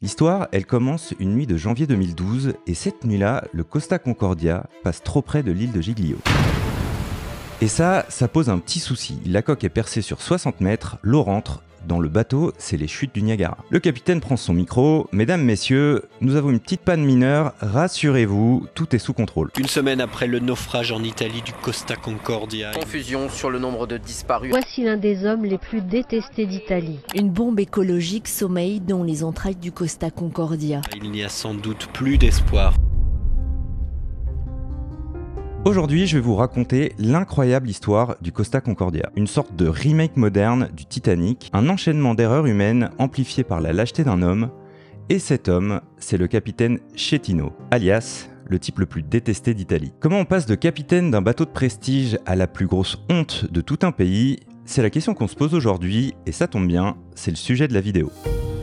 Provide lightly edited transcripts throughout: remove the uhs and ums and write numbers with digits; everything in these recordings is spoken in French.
L'histoire, elle commence une nuit de janvier 2012, et cette nuit-là, le Costa Concordia passe trop près de l'île de Giglio. Et ça pose un petit souci. La coque est percée sur 60 mètres, l'eau rentre. Dans le bateau, c'est les chutes du Niagara. Le capitaine prend son micro. « Mesdames, messieurs, nous avons une petite panne mineure. Rassurez-vous, tout est sous contrôle. » Une semaine après le naufrage en Italie du Costa Concordia. Confusion sur le nombre de disparus. Voici l'un des hommes les plus détestés d'Italie. Une bombe écologique sommeille dans les entrailles du Costa Concordia. Il n'y a sans doute plus d'espoir. Aujourd'hui, je vais vous raconter l'incroyable histoire du Costa Concordia. Une sorte de remake moderne du Titanic, un enchaînement d'erreurs humaines amplifié par la lâcheté d'un homme. Et cet homme, c'est le capitaine Schettino, alias le type le plus détesté d'Italie. Comment on passe de capitaine d'un bateau de prestige à la plus grosse honte de tout un pays? C'est la question qu'on se pose aujourd'hui, et ça tombe bien, c'est le sujet de la vidéo.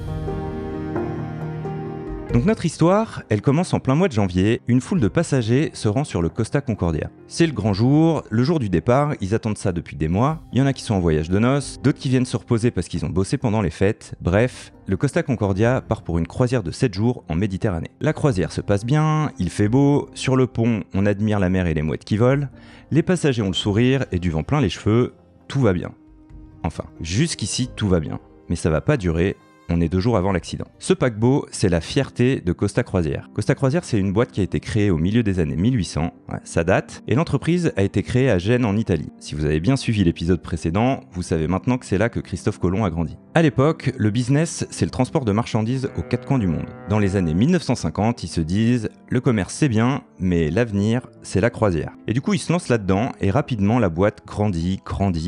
Donc notre histoire, elle commence en plein mois de janvier. Une foule de passagers se rend sur le Costa Concordia. C'est le grand jour, le jour du départ, ils attendent ça depuis des mois. Il y en a qui sont en voyage de noces, d'autres qui viennent se reposer parce qu'ils ont bossé pendant les fêtes. Bref, le Costa Concordia part pour une croisière de 7 jours en Méditerranée. La croisière se passe bien, il fait beau, sur le pont, on admire la mer et les mouettes qui volent. Les passagers ont le sourire et du vent plein les cheveux, tout va bien. Enfin, jusqu'ici tout va bien, mais ça va pas durer. On est 2 jours avant l'accident. Ce paquebot, c'est la fierté de Costa Croisière. Costa Croisière, c'est une boîte qui a été créée au milieu des années 1800, ça date, et l'entreprise a été créée à Gênes en Italie. Si vous avez bien suivi l'épisode précédent, vous savez maintenant que c'est là que Christophe Colomb a grandi. À l'époque, le business, c'est le transport de marchandises aux 4 coins du monde. Dans les années 1950, ils se disent « le commerce c'est bien, mais l'avenir, c'est la croisière ». Et du coup, ils se lancent là-dedans, et rapidement, la boîte grandit.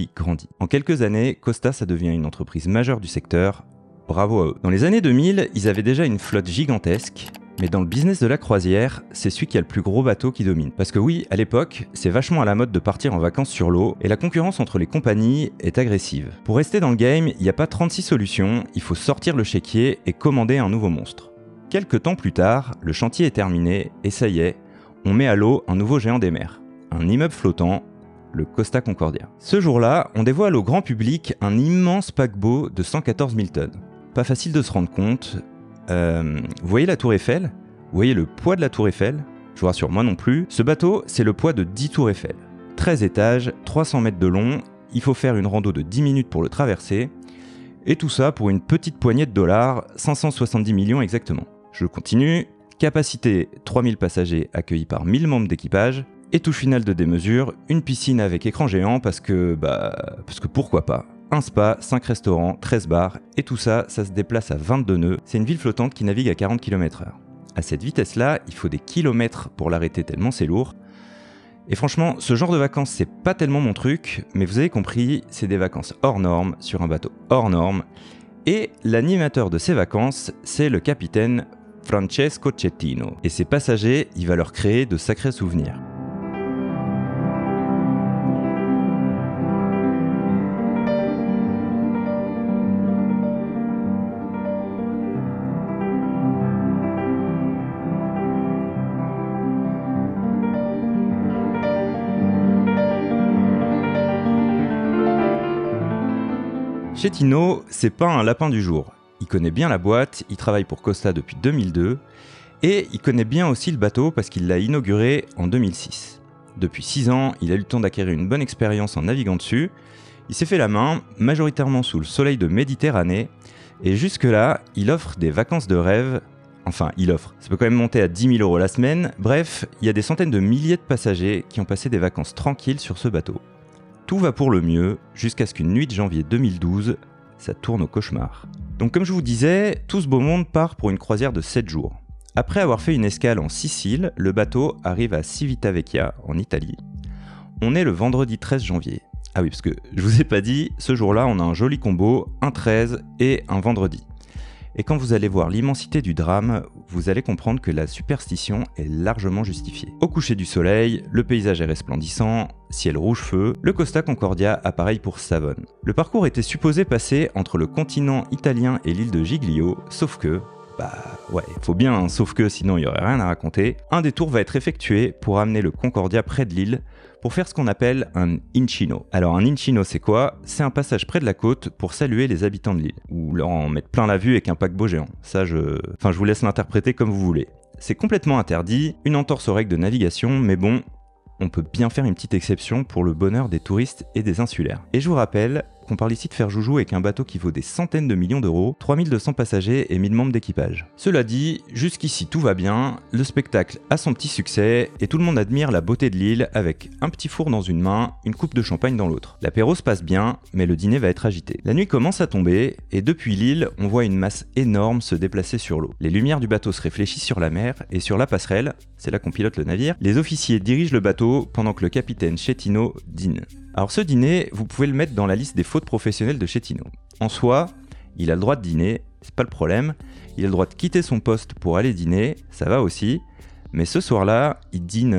En quelques années, Costa, ça devient une entreprise majeure du secteur. Bravo à eux. Dans les années 2000, ils avaient déjà une flotte gigantesque, mais dans le business de la croisière, c'est celui qui a le plus gros bateau qui domine. Parce que oui, à l'époque, c'est vachement à la mode de partir en vacances sur l'eau, et la concurrence entre les compagnies est agressive. Pour rester dans le game, il n'y a pas 36 solutions, il faut sortir le chéquier et commander un nouveau monstre. Quelques temps plus tard, le chantier est terminé, et ça y est, on met à l'eau un nouveau géant des mers. Un immeuble flottant, le Costa Concordia. Ce jour-là, on dévoile au grand public un immense paquebot de 114 000 tonnes. Pas facile de se rendre compte. Vous voyez la tour Eiffel? Vous voyez le poids de la tour Eiffel? Je vous rassure, moi non plus. Ce bateau, c'est le poids de 10 tours Eiffel. 13 étages, 300 mètres de long, il faut faire une rando de 10 minutes pour le traverser. Et tout ça pour une petite poignée de dollars, 570 millions exactement. Je continue. Capacité 3000 passagers accueillis par 1000 membres d'équipage. Et touche finale de démesure, une piscine avec écran géant parce que pourquoi pas. Un spa, 5 restaurants, 13 bars, et tout ça, ça se déplace à 22 nœuds. C'est une ville flottante qui navigue à 40 km/h. À cette vitesse-là, il faut des kilomètres pour l'arrêter tellement c'est lourd. Et franchement, ce genre de vacances, c'est pas tellement mon truc, mais vous avez compris, c'est des vacances hors normes, sur un bateau hors normes. Et l'animateur de ces vacances, c'est le capitaine Francesco Schettino. Et ses passagers, il va leur créer de sacrés souvenirs. Schettino, c'est pas un lapin du jour. Il connaît bien la boîte, il travaille pour Costa depuis 2002, et il connaît bien aussi le bateau parce qu'il l'a inauguré en 2006. Depuis 6 ans, il a eu le temps d'acquérir une bonne expérience en naviguant dessus, il s'est fait la main, majoritairement sous le soleil de Méditerranée, et jusque-là, il offre des vacances de rêve. Enfin, il offre. Ça peut quand même monter à 10 000 € la semaine. Bref, il y a des centaines de milliers de passagers qui ont passé des vacances tranquilles sur ce bateau. Tout va pour le mieux, jusqu'à ce qu'une nuit de janvier 2012, ça tourne au cauchemar. Donc comme je vous disais, tout ce beau monde part pour une croisière de 7 jours. Après avoir fait une escale en Sicile, le bateau arrive à Civitavecchia, en Italie. On est le vendredi 13 janvier. Ah oui, parce que je vous ai pas dit, ce jour-là, on a un joli combo, un 13 et un vendredi. Et quand vous allez voir l'immensité du drame, vous allez comprendre que la superstition est largement justifiée. Au coucher du soleil, le paysage est resplendissant, ciel rouge feu, le Costa Concordia appareille pour Savone. Le parcours était supposé passer entre le continent italien et l'île de Giglio, sauf que, Ouais, faut bien, hein, sauf que sinon il y aurait rien à raconter. Un détour va être effectué pour amener le Concordia près de l'île, pour faire ce qu'on appelle un inchino. Alors un inchino c'est quoi ? C'est un passage près de la côte pour saluer les habitants de l'île, ou leur en mettre plein la vue avec un paquebot géant. Ça je vous laisse l'interpréter comme vous voulez. C'est complètement interdit, une entorse aux règles de navigation, mais bon, on peut bien faire une petite exception pour le bonheur des touristes et des insulaires. Et je vous rappelle qu'on parle ici de faire joujou avec un bateau qui vaut des centaines de millions d'euros, 3200 passagers et 1000 membres d'équipage. Cela dit, jusqu'ici tout va bien, le spectacle a son petit succès et tout le monde admire la beauté de l'île avec un petit four dans une main, une coupe de champagne dans l'autre. L'apéro se passe bien, mais le dîner va être agité. La nuit commence à tomber et depuis l'île, on voit une masse énorme se déplacer sur l'eau. Les lumières du bateau se réfléchissent sur la mer et sur la passerelle, c'est là qu'on pilote le navire, les officiers dirigent le bateau pendant que le capitaine Schettino dîne. Alors ce dîner, vous pouvez le mettre dans la liste des fautes professionnelles de Schettino. En soi, il a le droit de dîner, c'est pas le problème. Il a le droit de quitter son poste pour aller dîner, ça va aussi. Mais ce soir-là, il dîne...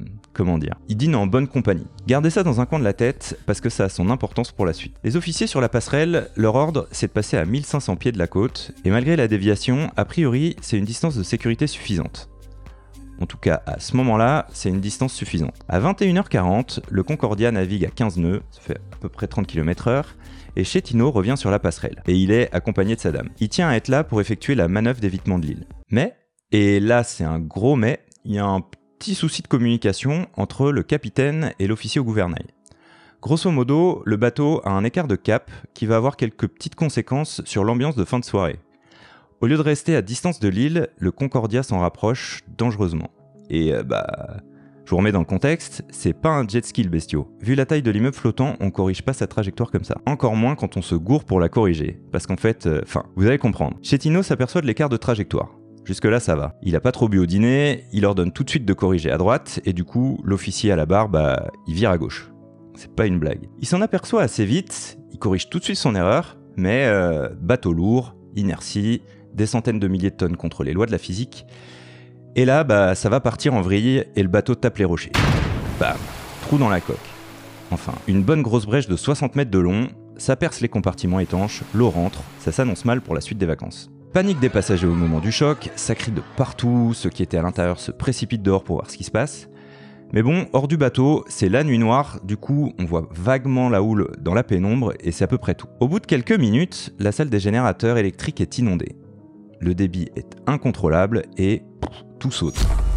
Il dîne en bonne compagnie. Gardez ça dans un coin de la tête, parce que ça a son importance pour la suite. Les officiers sur la passerelle, leur ordre, c'est de passer à 1500 pieds de la côte, et malgré la déviation, a priori, c'est une distance de sécurité suffisante. En tout cas, à ce moment-là, c'est une distance suffisante. À 21h40, le Concordia navigue à 15 nœuds, ça fait à peu près 30 km/h, et Schettino revient sur la passerelle. Et il est accompagné de sa dame. Il tient à être là pour effectuer la manœuvre d'évitement de l'île. Mais, et là c'est un gros mais, il y a un petit souci de communication entre le capitaine et l'officier au gouvernail. Grosso modo, le bateau a un écart de cap qui va avoir quelques petites conséquences sur l'ambiance de fin de soirée. Au lieu de rester à distance de l'île, le Concordia s'en rapproche dangereusement. Et je vous remets dans le contexte, c'est pas un jet ski le bestiau. Vu la taille de l'immeuble flottant, on corrige pas sa trajectoire comme ça. Encore moins quand on se gourre pour la corriger. Parce qu'en fait, vous allez comprendre. Schettino s'aperçoit de l'écart de trajectoire. Jusque-là, ça va. Il a pas trop bu au dîner, il ordonne tout de suite de corriger à droite, et du coup, l'officier à la barre, il vire à gauche. C'est pas une blague. Il s'en aperçoit assez vite, il corrige tout de suite son erreur, mais bateau lourd, inertie, des centaines de milliers de tonnes contre les lois de la physique. Et là, ça va partir en vrille et le bateau tape les rochers. Bam, trou dans la coque. Enfin, une bonne grosse brèche de 60 mètres de long, ça perce les compartiments étanches, l'eau rentre, ça s'annonce mal pour la suite des vacances. Panique des passagers au moment du choc, ça crie de partout, ceux qui étaient à l'intérieur se précipitent dehors pour voir ce qui se passe. Mais bon, hors du bateau, c'est la nuit noire, du coup on voit vaguement la houle dans la pénombre et c'est à peu près tout. Au bout de quelques minutes, la salle des générateurs électriques est inondée. Le débit est incontrôlable et tout saute.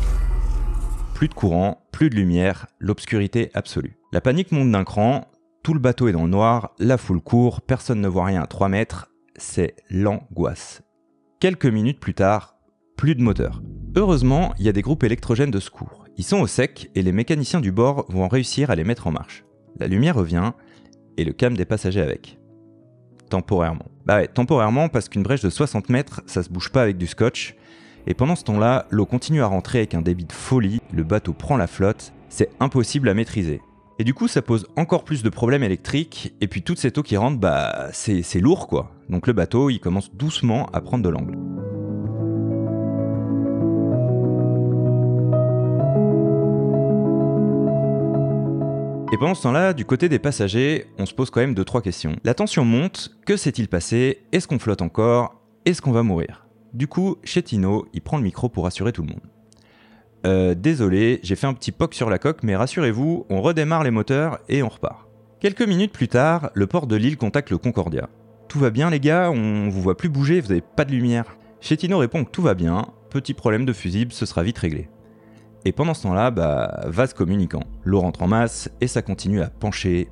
Plus de courant, plus de lumière, l'obscurité absolue. La panique monte d'un cran, tout le bateau est dans le noir, la foule court, personne ne voit rien à 3 mètres, c'est l'angoisse. Quelques minutes plus tard, plus de moteur. Heureusement, il y a des groupes électrogènes de secours. Ils sont au sec et les mécaniciens du bord vont réussir à les mettre en marche. La lumière revient et le calme des passagers avec. Temporairement. Temporairement parce qu'une brèche de 60 mètres, ça se bouge pas avec du scotch. Et pendant ce temps-là, l'eau continue à rentrer avec un débit de folie, le bateau prend la flotte, c'est impossible à maîtriser. Et du coup, ça pose encore plus de problèmes électriques, et puis toute cette eau qui rentre, c'est lourd quoi. Donc le bateau, il commence doucement à prendre de l'angle. Et pendant ce temps-là, du côté des passagers, on se pose quand même 2-3 questions. La tension monte, que s'est-il passé ? Est-ce qu'on flotte encore ? Est-ce qu'on va mourir ? Du coup, Schettino, il prend le micro pour rassurer tout le monde. Désolé, j'ai fait un petit POC sur la coque, mais rassurez-vous, on redémarre les moteurs et on repart. Quelques minutes plus tard, le port de l'île contacte le Concordia. Tout va bien les gars, on vous voit plus bouger, vous avez pas de lumière. Schettino répond que tout va bien, petit problème de fusible, ce sera vite réglé. Et pendant ce temps-là, vase communicant. L'eau rentre en masse et ça continue à pencher.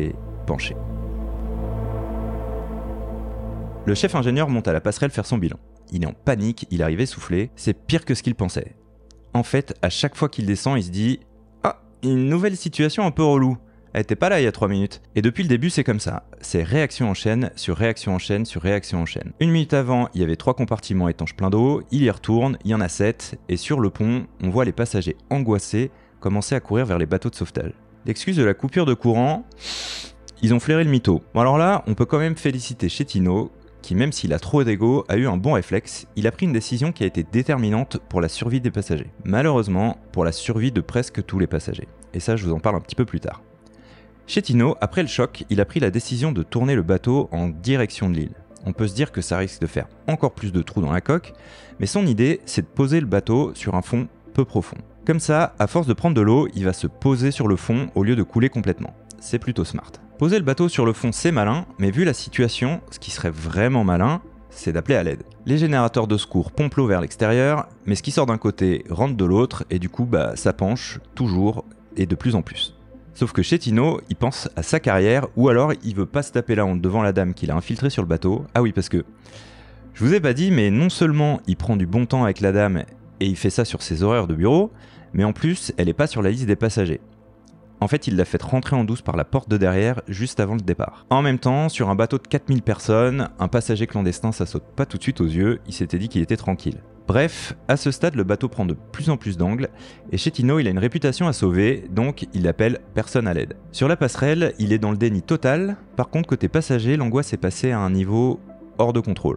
Le chef ingénieur monte à la passerelle faire son bilan. Il est en panique, il arrive essoufflé, c'est pire que ce qu'il pensait. En fait, à chaque fois qu'il descend, il se dit « Ah, une nouvelle situation un peu relou. Elle était pas là il y a 3 minutes. » Et depuis le début, c'est comme ça. C'est réaction en chaîne, sur réaction en chaîne, sur réaction en chaîne. 1 minute avant, il y avait 3 compartiments étanches pleins d'eau, il y retourne, il y en a 7, et sur le pont, on voit les passagers angoissés commencer à courir vers les bateaux de sauvetage. L'excuse de la coupure de courant, ils ont flairé le mytho. Bon alors là, on peut quand même féliciter Schettino, qui même s'il a trop d'ego, a eu un bon réflexe, il a pris une décision qui a été déterminante pour la survie des passagers. Malheureusement, pour la survie de presque tous les passagers. Et ça, je vous en parle un petit peu plus tard. Schettino, après le choc, il a pris la décision de tourner le bateau en direction de l'île. On peut se dire que ça risque de faire encore plus de trous dans la coque, mais son idée, c'est de poser le bateau sur un fond peu profond. Comme ça, à force de prendre de l'eau, il va se poser sur le fond au lieu de couler complètement. C'est plutôt smart. Poser le bateau sur le fond, c'est malin, mais vu la situation, ce qui serait vraiment malin, c'est d'appeler à l'aide. Les générateurs de secours pompent l'eau vers l'extérieur, mais ce qui sort d'un côté rentre de l'autre, et du coup, ça penche toujours et de plus en plus. Sauf que Schettino, il pense à sa carrière, ou alors il veut pas se taper la honte devant la dame qu'il a infiltrée sur le bateau. Ah oui, parce que, je vous ai pas dit, mais non seulement il prend du bon temps avec la dame, et il fait ça sur ses horaires de bureau, mais en plus, elle est pas sur la liste des passagers. En fait, il l'a fait rentrer en douce par la porte de derrière, juste avant le départ. En même temps, sur un bateau de 4000 personnes, un passager clandestin, ça saute pas tout de suite aux yeux, il s'était dit qu'il était tranquille. Bref, à ce stade, le bateau prend de plus en plus d'angles, et Schettino, il a une réputation à sauver, donc il appelle personne à l'aide. Sur la passerelle, il est dans le déni total, par contre, côté passager, l'angoisse est passée à un niveau hors de contrôle.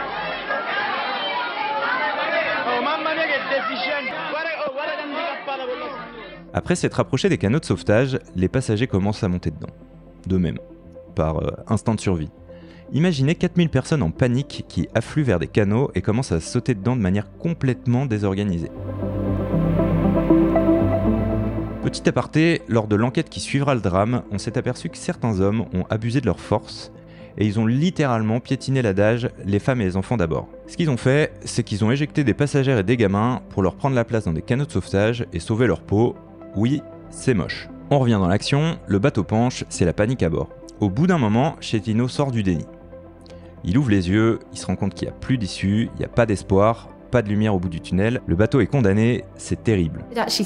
Après s'être rapproché des canots de sauvetage, les passagers commencent à monter dedans. D'eux-mêmes, par instinct de survie. Imaginez 4000 personnes en panique qui affluent vers des canots et commencent à sauter dedans de manière complètement désorganisée. Petit aparté, lors de l'enquête qui suivra le drame, on s'est aperçu que certains hommes ont abusé de leur force et ils ont littéralement piétiné l'adage « les femmes et les enfants d'abord ». Ce qu'ils ont fait, c'est qu'ils ont éjecté des passagères et des gamins pour leur prendre la place dans des canots de sauvetage et sauver leur peau. Oui, c'est moche. On revient dans l'action, le bateau penche, c'est la panique à bord. Au bout d'un moment, Schettino sort du déni. Il ouvre les yeux, il se rend compte qu'il n'y a plus d'issue, il n'y a pas d'espoir, pas de lumière au bout du tunnel, le bateau est condamné, c'est terrible.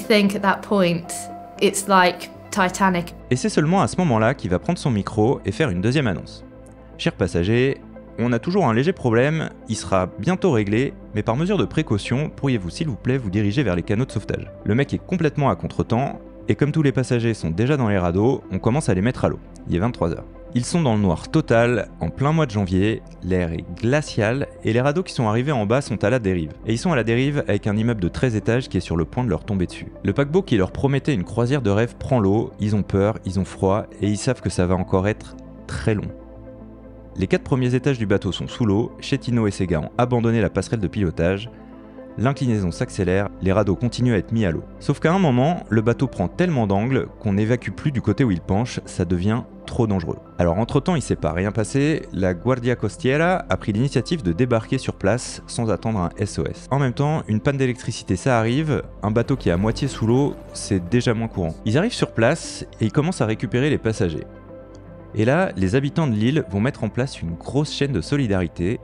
Et c'est seulement à ce moment-là qu'il va prendre son micro et faire une deuxième annonce. Chers passagers, on a toujours un léger problème, il sera bientôt réglé, mais par mesure de précaution, pourriez-vous s'il vous plaît vous diriger vers les canots de sauvetage. Le mec est complètement à contre-temps, et comme tous les passagers sont déjà dans les radeaux, on commence à les mettre à l'eau. Il est 23h. Ils sont dans le noir total, en plein mois de janvier, l'air est glacial, et les radeaux qui sont arrivés en bas sont à la dérive. Et ils sont à la dérive avec un immeuble de 13 étages qui est sur le point de leur tomber dessus. Le paquebot qui leur promettait une croisière de rêve prend l'eau, ils ont peur, ils ont froid, et ils savent que ça va encore être très long. Les 4 premiers étages du bateau sont sous l'eau, Schettino et ses gars ont abandonné la passerelle de pilotage, l'inclinaison s'accélère, les radeaux continuent à être mis à l'eau. Sauf qu'à un moment, le bateau prend tellement d'angles qu'on n'évacue plus du côté où il penche, ça devient trop dangereux. Alors entre-temps, il s'est pas rien passé, la Guardia Costiera a pris l'initiative de débarquer sur place sans attendre un SOS. En même temps, une panne d'électricité ça arrive, un bateau qui est à moitié sous l'eau, c'est déjà moins courant. Ils arrivent sur place et ils commencent à récupérer les passagers. Et là, les habitants de l'île vont mettre en place une grosse chaîne de solidarité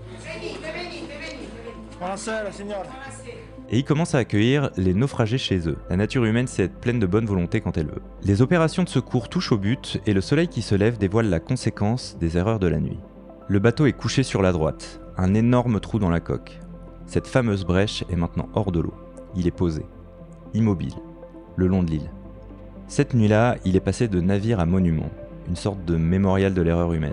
et ils commencent à accueillir les naufragés chez eux. La nature humaine sait être pleine de bonne volonté quand elle veut. Les opérations de secours touchent au but et le soleil qui se lève dévoile la conséquence des erreurs de la nuit. Le bateau est couché sur la droite, un énorme trou dans la coque. Cette fameuse brèche est maintenant hors de l'eau. Il est posé, immobile, le long de l'île. Cette nuit-là, il est passé de navire à monument. Une sorte de mémorial de l'erreur humaine.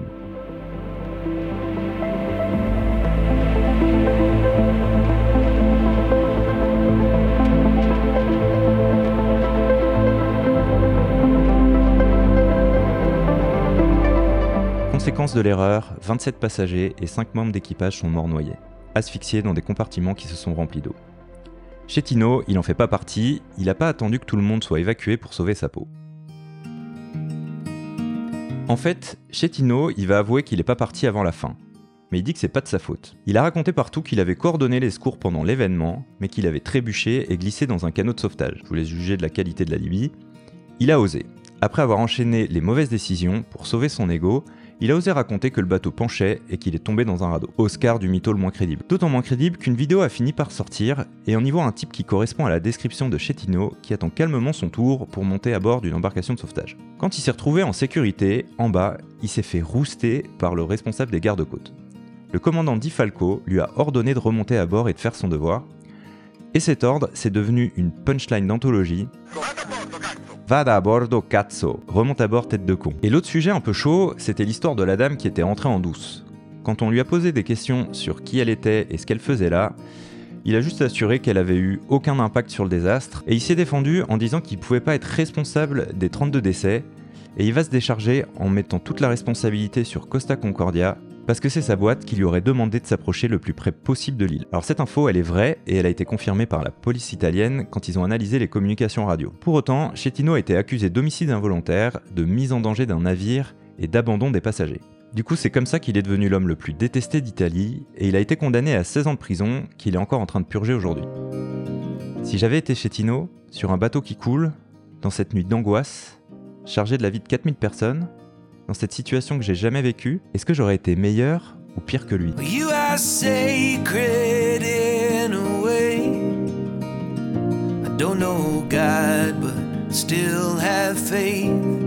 Conséquence de l'erreur, 27 passagers et 5 membres d'équipage sont morts noyés, asphyxiés dans des compartiments qui se sont remplis d'eau. Schettino, il en fait pas partie, il n'a pas attendu que tout le monde soit évacué pour sauver sa peau. En fait, Schettino, il va avouer qu'il n'est pas parti avant la fin. Mais il dit que c'est pas de sa faute. Il a raconté partout qu'il avait coordonné les secours pendant l'événement, mais qu'il avait trébuché et glissé dans un canot de sauvetage. Je vous laisse juger de la qualité de la Libye. Il a osé. Après avoir enchaîné les mauvaises décisions, pour sauver son ego, il a osé raconter que le bateau penchait et qu'il est tombé dans un radeau. Oscar du mytho le moins crédible. D'autant moins crédible qu'une vidéo a fini par sortir, et on y voit un type qui correspond à la description de Schettino qui attend calmement son tour pour monter à bord d'une embarcation de sauvetage. Quand il s'est retrouvé en sécurité, en bas, il s'est fait rouster par le responsable des gardes-côtes. Le commandant Di Falco lui a ordonné de remonter à bord et de faire son devoir, et cet ordre, c'est devenu une punchline d'anthologie. Vada a bordo cazzo, remonte à bord tête de con. Et l'autre sujet un peu chaud, c'était l'histoire de la dame qui était entrée en douce. Quand on lui a posé des questions sur qui elle était et ce qu'elle faisait là, il a juste assuré qu'elle avait eu aucun impact sur le désastre, et il s'est défendu en disant qu'il pouvait pas être responsable des 32 décès, et il va se décharger en mettant toute la responsabilité sur Costa Concordia, parce que c'est sa boîte qui lui aurait demandé de s'approcher le plus près possible de l'île. Alors cette info, elle est vraie et elle a été confirmée par la police italienne quand ils ont analysé les communications radio. Pour autant, Schettino a été accusé d'homicide involontaire, de mise en danger d'un navire et d'abandon des passagers. Du coup, c'est comme ça qu'il est devenu l'homme le plus détesté d'Italie et il a été condamné à 16 ans de prison qu'il est encore en train de purger aujourd'hui. Si j'avais été Schettino, sur un bateau qui coule, dans cette nuit d'angoisse, chargé de la vie de 4000 personnes, dans cette situation que j'ai jamais vécue, est-ce que j'aurais été meilleur ou pire que lui ? You are sacred in a way. I don't know God, but still have faith.